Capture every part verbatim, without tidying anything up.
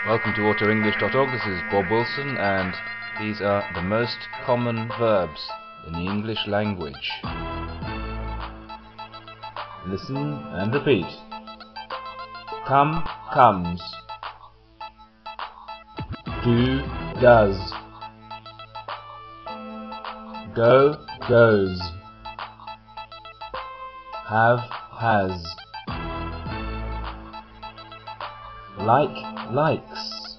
Welcome to auto english dot org. This is Bob Wilson, and these are the most common verbs in the English language. Listen and repeat. Come, comes. Do, does. Go, goes. Have, has. Like, likes.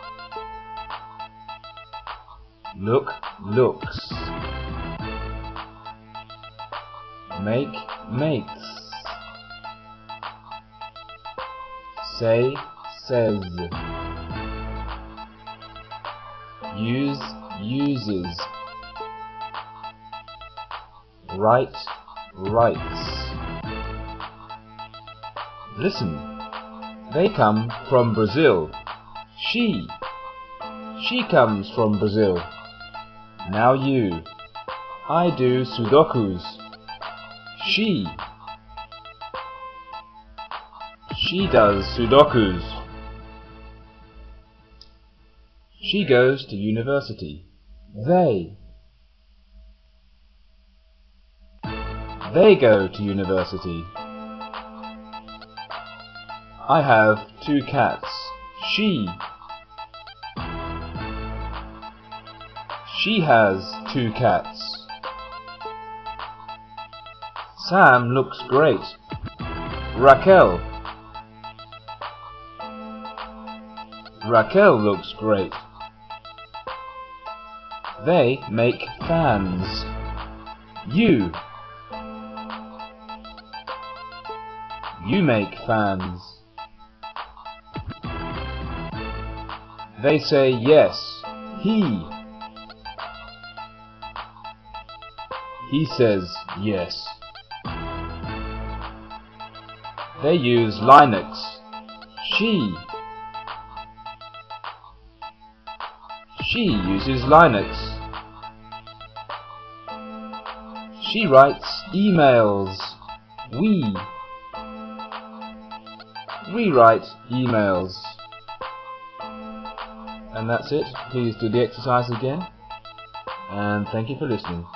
Look, looks. Make, makes. Say, says. Use, uses. Write, writes. Listen. They come from Brazil. She. She comes from Brazil. Now you. I do sudokus. She. She does sudokus. She goes to university. They. They go to university. I have two cats. She. She has two cats. Sam looks great. Raquel. Raquel looks great. They make fans. You. You make fans. They say yes. He. He says yes. They use Linux. She. She uses Linux. She writes emails. We. We write emails. And that's it. Please do the exercise again, and thank you for listening.